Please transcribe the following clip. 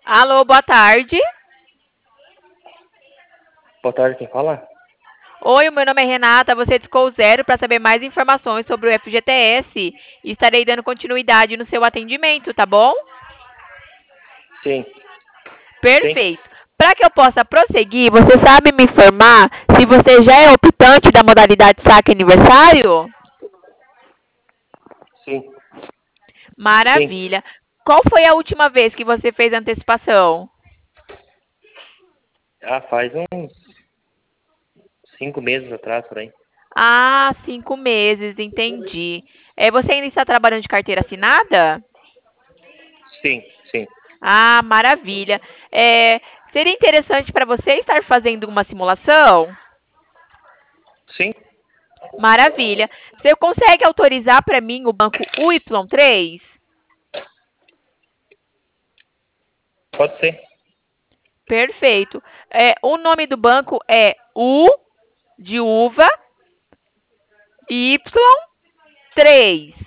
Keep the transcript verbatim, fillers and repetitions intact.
Alô, boa tarde. Boa tarde, quem fala? Oi, o meu nome é Renata. Você discou zero para saber mais informações sobre o F G T S e estarei dando continuidade no seu atendimento, tá bom? Sim, sim, Perfeito. Para que eu possa prosseguir, você sabe me informar se você já é optante da modalidade saque aniversário? sim, sim. Maravilha. Qual foi a última vez que você fez a antecipação? Ah, faz uns cinco meses atrás, por aí. Ah, cinco meses, entendi. É, você ainda está trabalhando de carteira assinada? Sim, sim, Ah, maravilha. É, seria interessante para você estar fazendo uma simulação? sim, Maravilha. Você consegue autorizar para mim o banco U Y três? pode ser. Perfeito. É, o nome do banco é U de uva Y três.